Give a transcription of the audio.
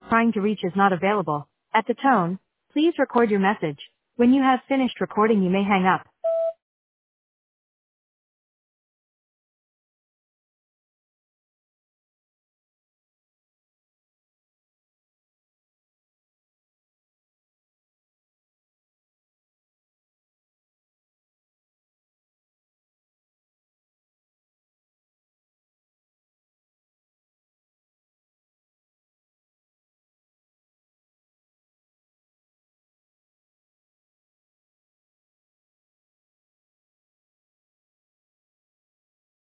trying to reach is not available. At the tone, please record your message. When you have finished recording, you may hang up.